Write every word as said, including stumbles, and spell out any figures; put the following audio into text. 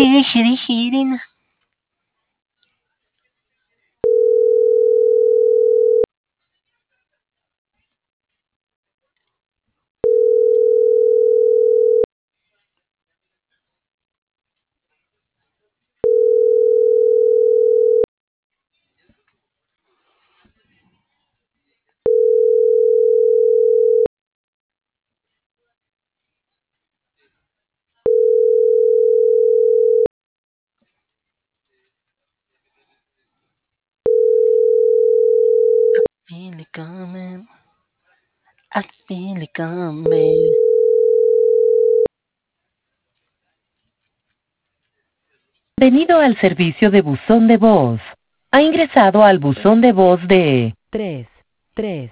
Feel it coming. I feel it coming. Bienvenido al servicio de buzón de voz. Ha ingresado al buzón de voz de tres tres